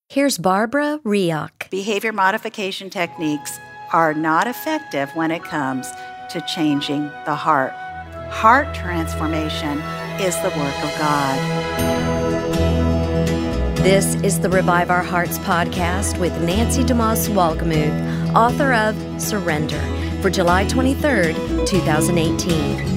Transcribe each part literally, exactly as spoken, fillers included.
Here's Barbara Rioch. Behavior modification techniques are not effective when it comes to changing the heart. Heart transformation is the work of God. This is the Revive Our Hearts podcast with Nancy DeMoss Wolgemuth, author of Surrender, for July twenty-third, twenty eighteen.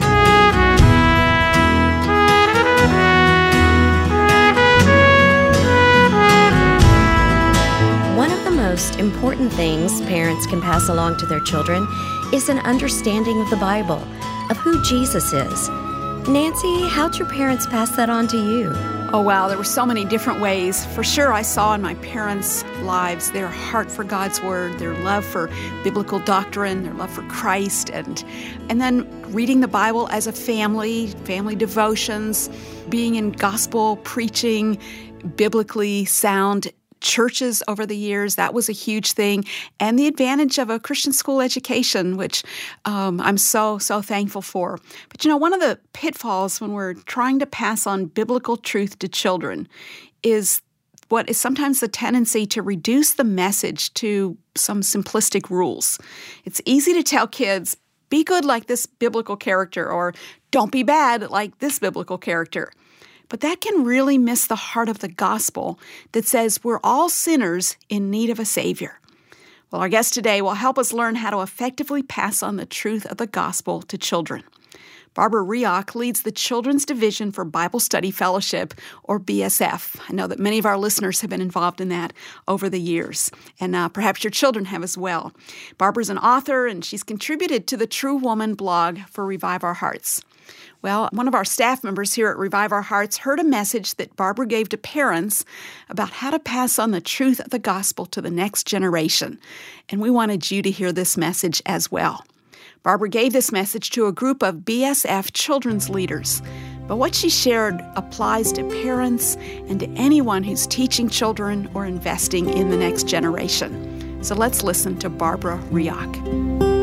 One of the most important things parents can pass along to their children is an understanding of the Bible, of who Jesus is. Nancy, how'd your parents pass that on to you? Oh, wow, there were so many different ways. For sure, I saw in my parents' lives their heart for God's Word, their love for biblical doctrine, their love for Christ, and and then reading the Bible as a family, family devotions, being in gospel preaching, biblically sound churches over the years. That was a huge thing. And the advantage of a Christian school education, which um, I'm so, so thankful for. But you know, one of the pitfalls when we're trying to pass on biblical truth to children is what is sometimes the tendency to reduce the message to some simplistic rules. It's easy to tell kids, be good like this biblical character, or don't be bad like this biblical character. But that can really miss the heart of the gospel that says we're all sinners in need of a Savior. Well, our guest today will help us learn how to effectively pass on the truth of the gospel to children. Barbara Rioch leads the Children's Division for Bible Study Fellowship, or B S F. I know that many of our listeners have been involved in that over the years, and uh, perhaps your children have as well. Barbara's an author, and she's contributed to the True Woman blog for Revive Our Hearts. Well, one of our staff members here at Revive Our Hearts heard a message that Barbara gave to parents about how to pass on the truth of the gospel to the next generation, and we wanted you to hear this message as well. Barbara gave this message to a group of B S F children's leaders, but what she shared applies to parents and to anyone who's teaching children or investing in the next generation. So let's listen to Barbara Rioch.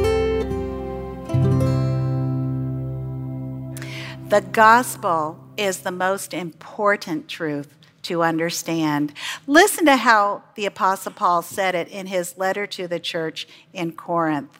The gospel is the most important truth to understand. Listen to how the Apostle Paul said it in his letter to the church in Corinth.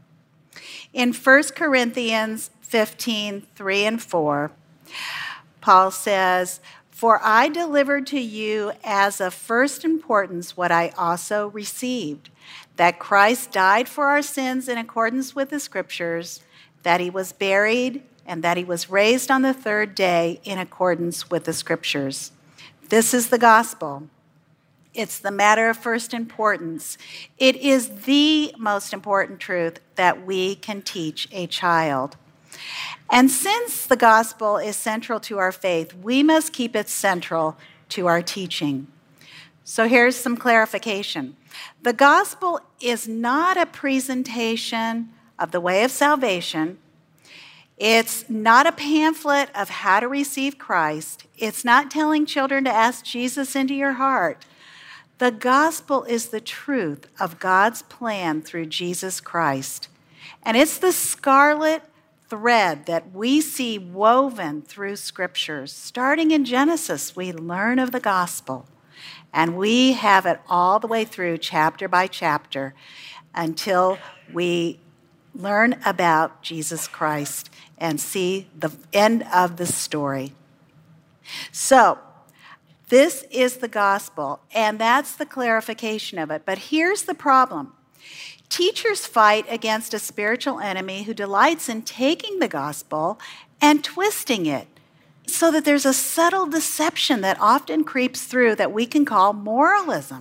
In First Corinthians fifteen, three and four, Paul says, "For I delivered to you as of first importance what I also received, that Christ died for our sins in accordance with the Scriptures, that he was buried, and that he was raised on the third day in accordance with the Scriptures." This is the gospel. It's the matter of first importance. It is the most important truth that we can teach a child. And since the gospel is central to our faith, we must keep it central to our teaching. So here's some clarification. The gospel is not a presentation of the way of salvation. It's not a pamphlet of how to receive Christ. It's not telling children to ask Jesus into your heart. The gospel is the truth of God's plan through Jesus Christ. And it's the scarlet thread that we see woven through scriptures. Starting in Genesis, we learn of the gospel. And we have it all the way through, chapter by chapter, until we learn about Jesus Christ and see the end of the story. So, this is the gospel, and that's the clarification of it. But here's the problem. Teachers fight against a spiritual enemy who delights in taking the gospel and twisting it so that there's a subtle deception that often creeps through that we can call moralism.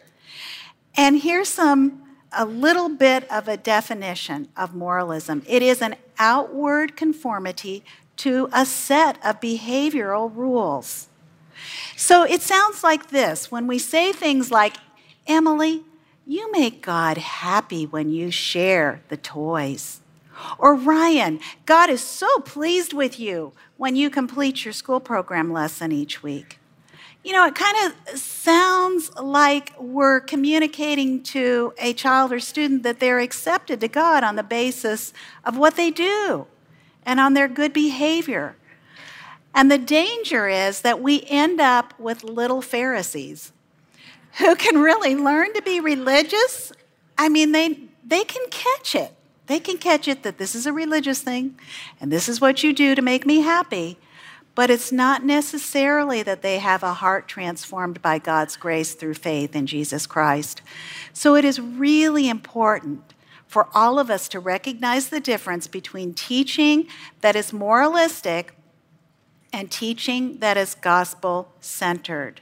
And here's some a little bit of a definition of moralism. It is an outward conformity to a set of behavioral rules. So it sounds like this. When we say things like, "Emily, you make God happy when you share the toys." Or, "Ryan, God is so pleased with you when you complete your school program lesson each week." You know, it kind of sounds like we're communicating to a child or student that they're accepted to God on the basis of what they do and on their good behavior. And the danger is that we end up with little Pharisees who can really learn to be religious, I mean, they, they can catch it. They can catch it that this is a religious thing, and this is what you do to make me happy. But it's not necessarily that they have a heart transformed by God's grace through faith in Jesus Christ. So it is really important for all of us to recognize the difference between teaching that is moralistic and teaching that is gospel-centered.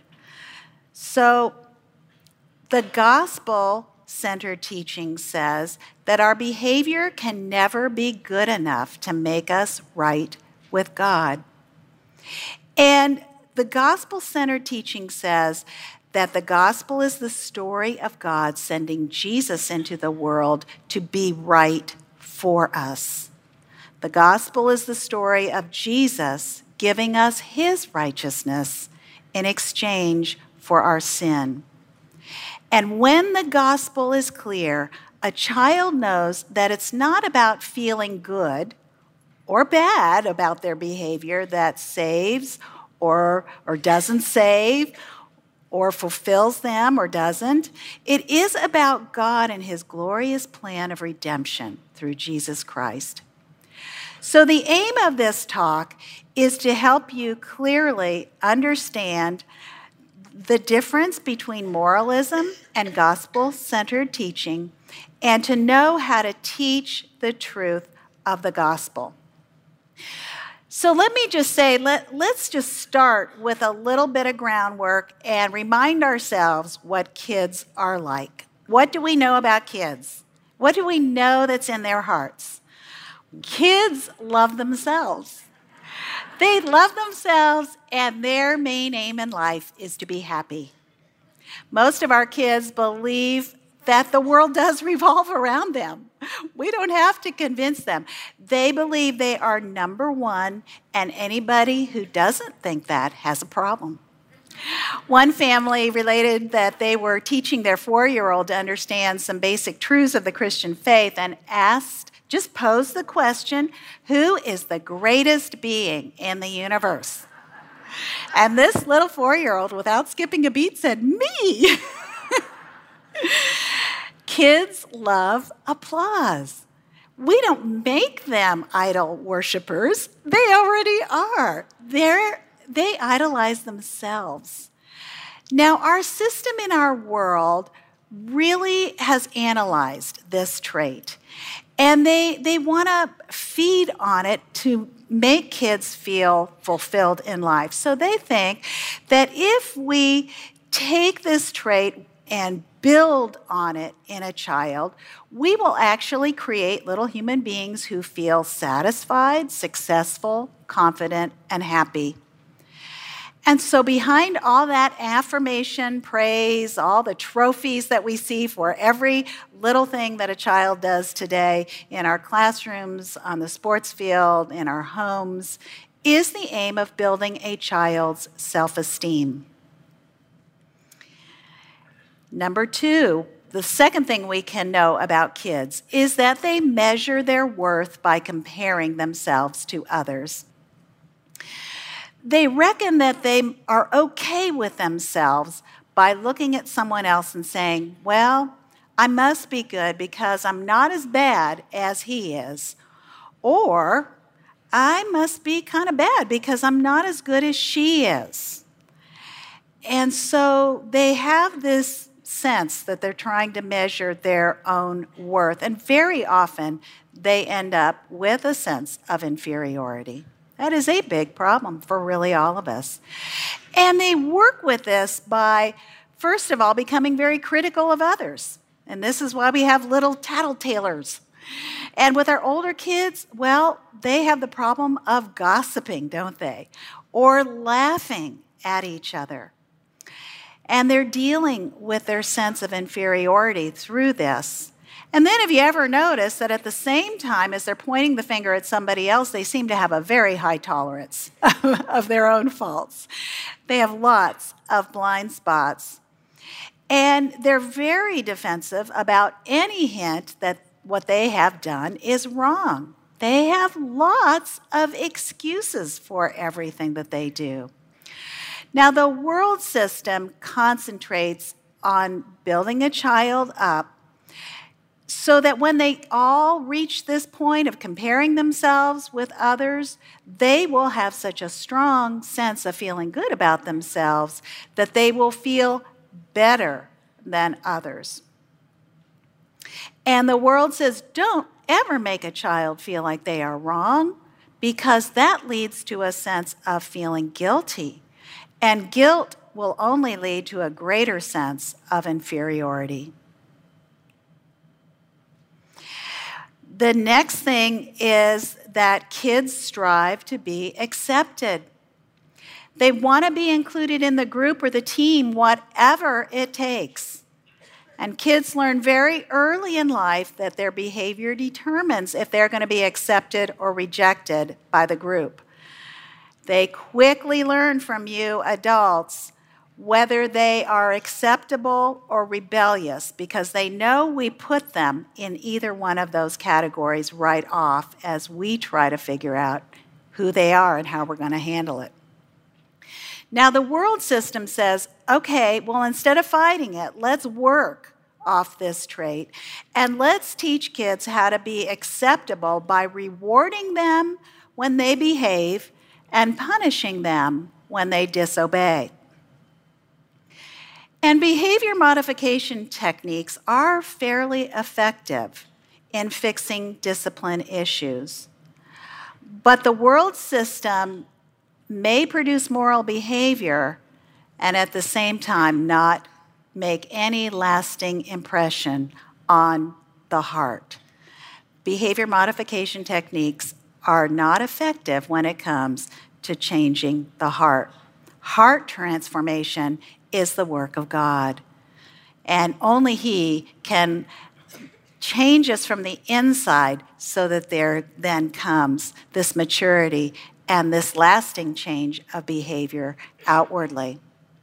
So the gospel-centered teaching says that our behavior can never be good enough to make us right with God. And the gospel-centered teaching says that the gospel is the story of God sending Jesus into the world to be right for us. The gospel is the story of Jesus giving us his righteousness in exchange for our sin. And when the gospel is clear, a child knows that it's not about feeling good or bad about their behavior that saves or, or doesn't save or fulfills them or doesn't. It is about God and his glorious plan of redemption through Jesus Christ. So the aim of this talk is to help you clearly understand the difference between moralism and gospel-centered teaching, and to know how to teach the truth of the gospel. So let me just say, let, let's just start with a little bit of groundwork and remind ourselves what kids are like. What do we know about kids? What do we know that's in their hearts? Kids love themselves. They love themselves, and their main aim in life is to be happy. Most of our kids believe that the world does revolve around them. We don't have to convince them. They believe they are number one, and anybody who doesn't think that has a problem. One family related that they were teaching their four-year-old to understand some basic truths of the Christian faith and asked, just posed the question, who is the greatest being in the universe? And this little four-year-old, without skipping a beat, said, me. Kids love applause. We don't make them idol worshipers. They already are. They're, they idolize themselves. Now, our system in our world really has analyzed this trait. And they, they want to feed on it to make kids feel fulfilled in life. So they think that if we take this trait and build on it in a child, we will actually create little human beings who feel satisfied, successful, confident, and happy. And so behind all that affirmation, praise, all the trophies that we see for every little thing that a child does today in our classrooms, on the sports field, in our homes, is the aim of building a child's self-esteem. Number two, the second thing we can know about kids is that they measure their worth by comparing themselves to others. They reckon that they are okay with themselves by looking at someone else and saying, well, I must be good because I'm not as bad as he is. Or, I must be kind of bad because I'm not as good as she is. And so they have this sense that they're trying to measure their own worth. And very often, they end up with a sense of inferiority. That is a big problem for really all of us. And they work with this by, first of all, becoming very critical of others. And this is why we have little tattletalers. And with our older kids, well, they have the problem of gossiping, don't they? Or laughing at each other. And they're dealing with their sense of inferiority through this. And then if you ever notice that at the same time as they're pointing the finger at somebody else, they seem to have a very high tolerance of their own faults. They have lots of blind spots. And they're very defensive about any hint that what they have done is wrong. They have lots of excuses for everything that they do. Now, the world system concentrates on building a child up so that when they all reach this point of comparing themselves with others, they will have such a strong sense of feeling good about themselves that they will feel better than others. And the world says, don't ever make a child feel like they are wrong, because that leads to a sense of feeling guilty. And guilt will only lead to a greater sense of inferiority. The next thing is that kids strive to be accepted. They want to be included in the group or the team, whatever it takes. And kids learn very early in life that their behavior determines if they're going to be accepted or rejected by the group. They quickly learn from you adults whether they are acceptable or rebellious, because they know we put them in either one of those categories right off as we try to figure out who they are and how we're going to handle it. Now, the world system says, okay, well, instead of fighting it, let's work off this trait, and let's teach kids how to be acceptable by rewarding them when they behave and punishing them when they disobey. And behavior modification techniques are fairly effective in fixing discipline issues. But the world system may produce moral behavior and at the same time not make any lasting impression on the heart. Behavior modification techniques are not effective when it comes to changing the heart. Heart transformation is the work of God, and only He can change us from the inside so that there then comes this maturity and this lasting change of behavior outwardly.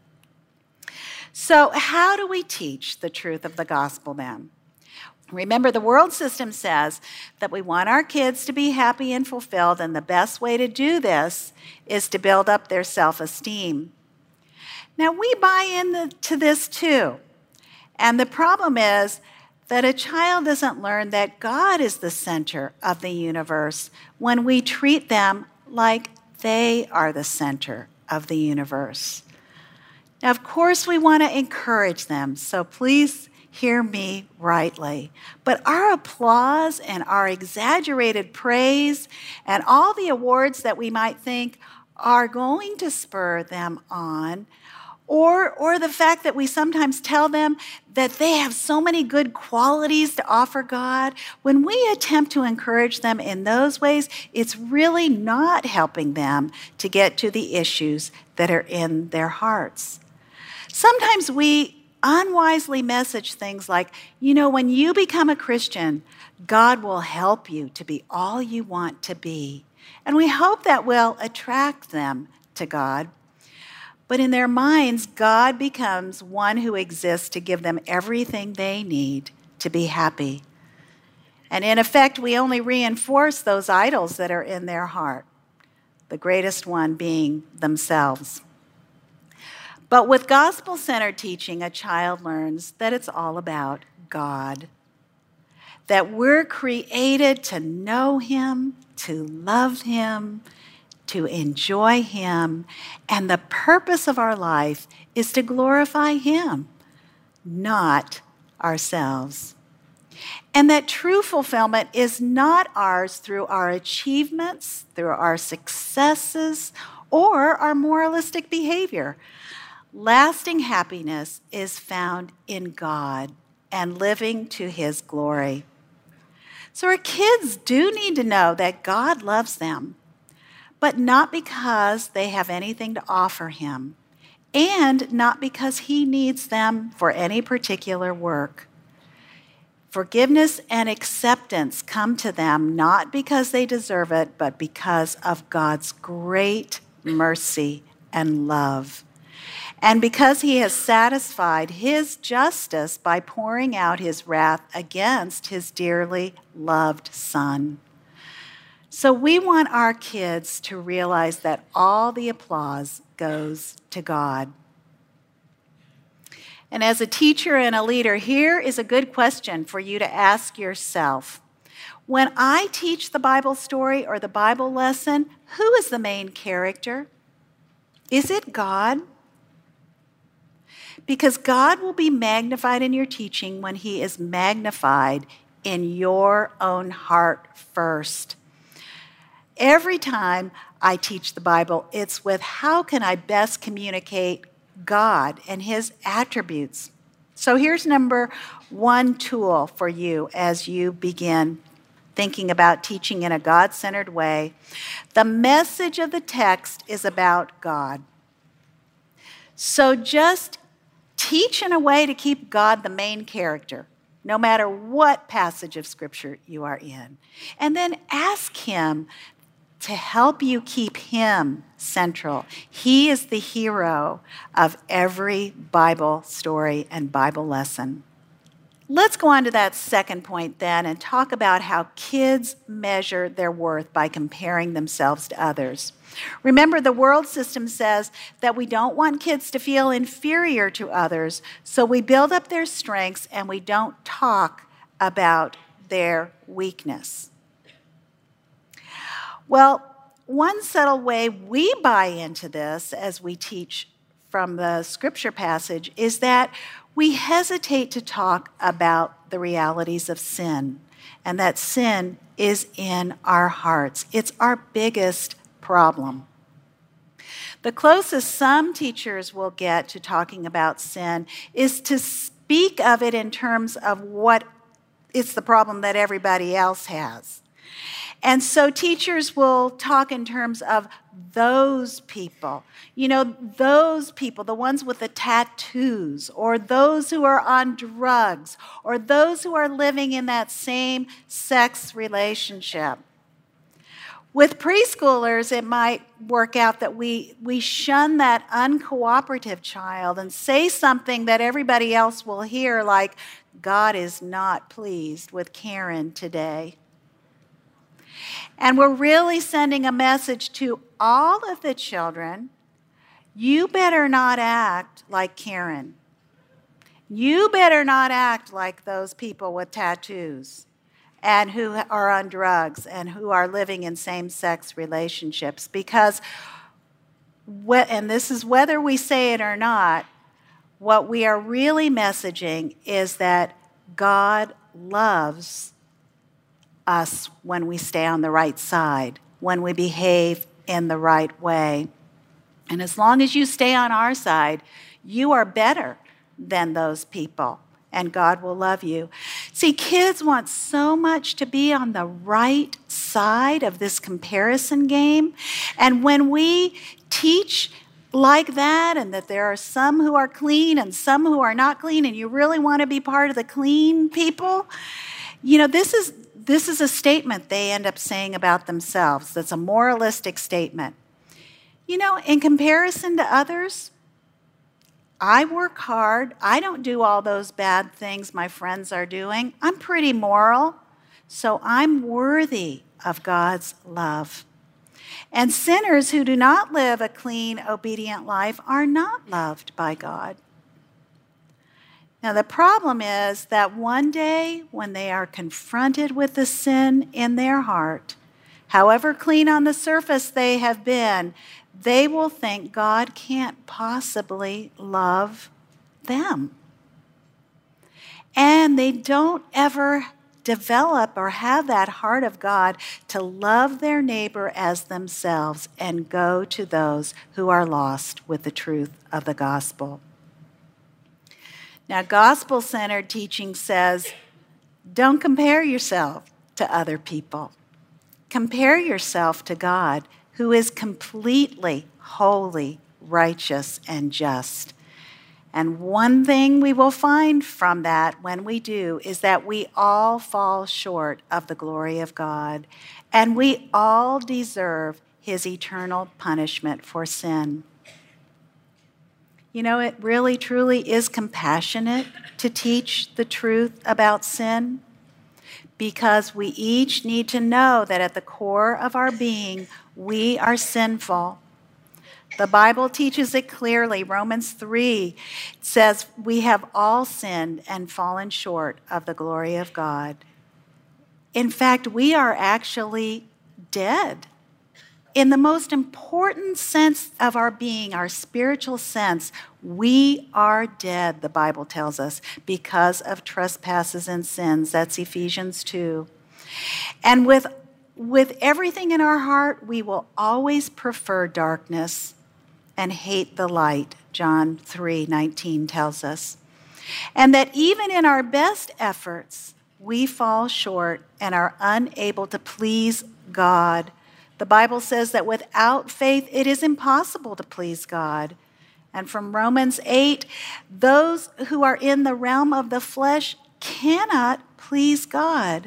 So how do we teach the truth of the gospel then? Remember, the world system says that we want our kids to be happy and fulfilled, and the best way to do this is to build up their self-esteem. Now, we buy into this too. And the problem is that a child doesn't learn that God is the center of the universe when we treat them like they are the center of the universe. Now, of course, we want to encourage them, so please hear me rightly. But our applause and our exaggerated praise and all the awards that we might think are going to spur them on, or, or the fact that we sometimes tell them that they have so many good qualities to offer God, when we attempt to encourage them in those ways, it's really not helping them to get to the issues that are in their hearts. Sometimes we unwisely message things like, you know, when you become a Christian, God will help you to be all you want to be. And we hope that will attract them to God. But in their minds, God becomes one who exists to give them everything they need to be happy. And in effect, we only reinforce those idols that are in their heart, the greatest one being themselves. But with gospel-centered teaching, a child learns that it's all about God, that we're created to know Him, to love Him, to enjoy Him, and the purpose of our life is to glorify Him, not ourselves. And that true fulfillment is not ours through our achievements, through our successes, or our moralistic behavior. Lasting happiness is found in God and living to His glory. So our kids do need to know that God loves them, but not because they have anything to offer Him, and not because He needs them for any particular work. Forgiveness and acceptance come to them not because they deserve it, but because of God's great mercy and love. And because He has satisfied His justice by pouring out His wrath against His dearly loved Son. So we want our kids to realize that all the applause goes to God. And as a teacher and a leader, here is a good question for you to ask yourself. When I teach the Bible story or the Bible lesson, who is the main character? Is it God? Because God will be magnified in your teaching when he is magnified in your own heart first. Every time I teach the Bible, it's with how can I best communicate God and his attributes. So here's number one tool for you as you begin thinking about teaching in a God-centered way. The message of the text is about God. So just teach in a way to keep God the main character, no matter what passage of Scripture you are in. And then ask him to help you keep him central. He is the hero of every Bible story and Bible lesson. Let's go on to that second point then and talk about how kids measure their worth by comparing themselves to others. Remember, the world system says that we don't want kids to feel inferior to others, so we build up their strengths and we don't talk about their weakness. Well, one subtle way we buy into this as we teach from the scripture passage is that we hesitate to talk about the realities of sin, and that sin is in our hearts. It's our biggest problem. The closest some teachers will get to talking about sin is to speak of it in terms of what it's the problem that everybody else has. And so teachers will talk in terms of those people. You know, those people, the ones with the tattoos, or those who are on drugs, or those who are living in that same sex relationship. With preschoolers, it might work out that we, we shun that uncooperative child and say something that everybody else will hear, like, God is not pleased with Karen today. And we're really sending a message to all of the children, you better not act like Karen. You better not act like those people with tattoos and who are on drugs and who are living in same-sex relationships. Because, and this is whether we say it or not, what we are really messaging is that God loves us when we stay on the right side, when we behave in the right way. And as long as you stay on our side, you are better than those people, and God will love you. See, kids want so much to be on the right side of this comparison game, and when we teach like that, and that there are some who are clean and some who are not clean, and you really want to be part of the clean people, you know, this is This is a statement they end up saying about themselves. That's a moralistic statement. You know, in comparison to others, I work hard. I don't do all those bad things my friends are doing. I'm pretty moral, so I'm worthy of God's love. And sinners who do not live a clean, obedient life are not loved by God. Now, the problem is that one day when they are confronted with the sin in their heart, however clean on the surface they have been, they will think God can't possibly love them. And they don't ever develop or have that heart of God to love their neighbor as themselves and go to those who are lost with the truth of the gospel. Now, gospel-centered teaching says, don't compare yourself to other people. Compare yourself to God, who is completely holy, righteous, and just. And one thing we will find from that when we do is that we all fall short of the glory of God, and we all deserve his eternal punishment for sin. You know, it really, truly is compassionate to teach the truth about sin, because we each need to know that at the core of our being, we are sinful. The Bible teaches it clearly. Romans three says, we have all sinned and fallen short of the glory of God. In fact, we are actually dead. In the most important sense of our being, our spiritual sense, we are dead, the Bible tells us, because of trespasses and sins. That's Ephesians two. And with, with everything in our heart, we will always prefer darkness and hate the light, John three nineteen tells us. And that even in our best efforts, we fall short and are unable to please God. The Bible says that without faith, it is impossible to please God. And from Romans eight, those who are in the realm of the flesh cannot please God.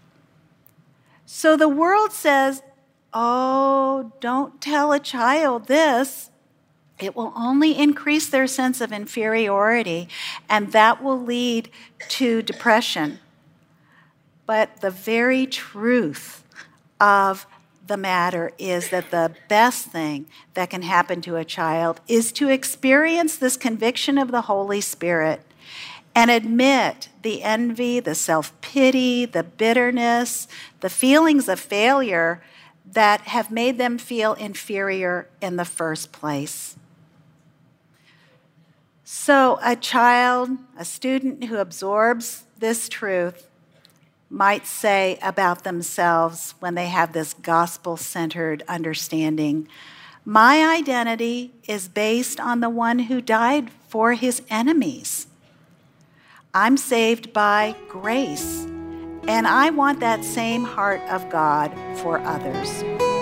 So the world says, oh, don't tell a child this. It will only increase their sense of inferiority, and that will lead to depression. But the very truth of the matter is that the best thing that can happen to a child is to experience this conviction of the Holy Spirit and admit the envy, the self-pity, the bitterness, the feelings of failure that have made them feel inferior in the first place. So a child, a student who absorbs this truth might say about themselves when they have this gospel-centered understanding, my identity is based on the one who died for his enemies. I'm saved by grace, and I want that same heart of God for others.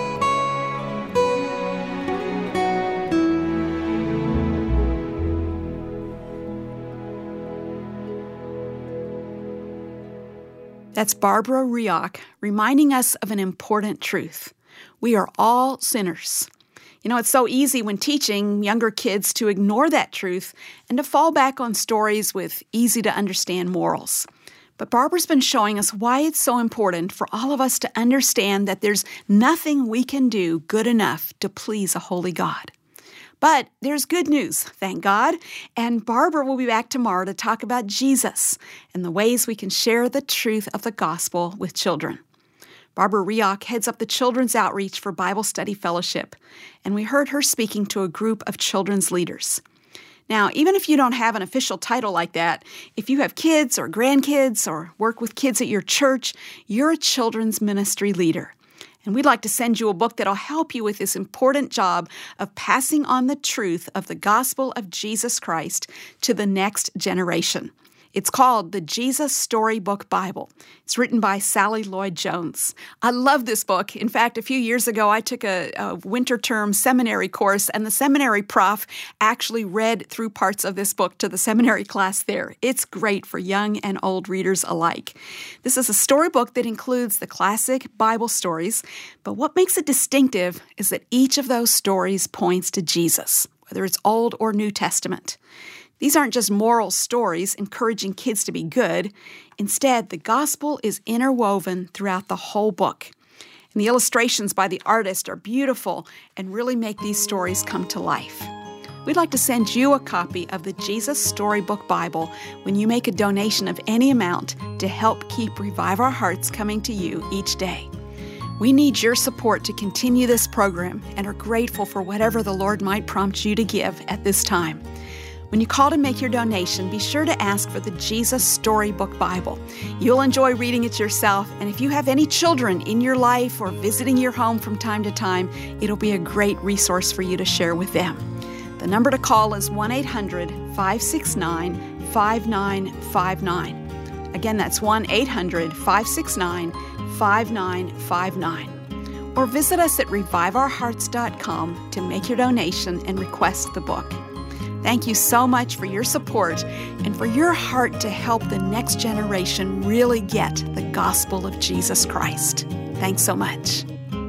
That's Barbara Rioch reminding us of an important truth. We are all sinners. You know, it's so easy when teaching younger kids to ignore that truth and to fall back on stories with easy-to-understand morals. But Barbara's been showing us why it's so important for all of us to understand that there's nothing we can do good enough to please a holy God. But there's good news, thank God, and Barbara will be back tomorrow to talk about Jesus and the ways we can share the truth of the gospel with children. Barbara Rioch heads up the Children's Outreach for Bible Study Fellowship, and we heard her speaking to a group of children's leaders. Now, even if you don't have an official title like that, if you have kids or grandkids or work with kids at your church, you're a children's ministry leader. And we'd like to send you a book that'll help you with this important job of passing on the truth of the gospel of Jesus Christ to the next generation. It's called the Jesus Storybook Bible. It's written by Sally Lloyd-Jones. I love this book. In fact, a few years ago, I took a, a winter term seminary course, and the seminary prof actually read through parts of this book to the seminary class there. It's great for young and old readers alike. This is a storybook that includes the classic Bible stories, but what makes it distinctive is that each of those stories points to Jesus, whether it's Old or New Testament. These aren't just moral stories encouraging kids to be good. Instead, the gospel is interwoven throughout the whole book. And the illustrations by the artist are beautiful and really make these stories come to life. We'd like to send you a copy of the Jesus Storybook Bible when you make a donation of any amount to help keep Revive Our Hearts coming to you each day. We need your support to continue this program and are grateful for whatever the Lord might prompt you to give at this time. When you call to make your donation, be sure to ask for the Jesus Storybook Bible. You'll enjoy reading it yourself, and if you have any children in your life or visiting your home from time to time, it'll be a great resource for you to share with them. The number to call is one eight hundred, five six nine, five nine five nine. Again, that's one eight hundred, five six nine, five nine five nine. Or visit us at revive our hearts dot com to make your donation and request the book. Thank you so much for your support and for your heart to help the next generation really get the gospel of Jesus Christ. Thanks so much.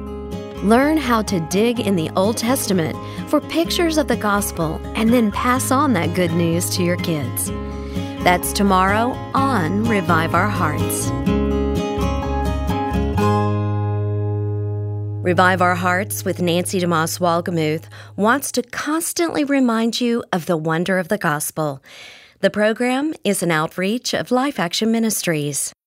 Learn how to dig in the Old Testament for pictures of the gospel and then pass on that good news to your kids. That's tomorrow on Revive Our Hearts. Revive Our Hearts with Nancy DeMoss Wolgemuth wants to constantly remind you of the wonder of the gospel. The program is an outreach of Life Action Ministries.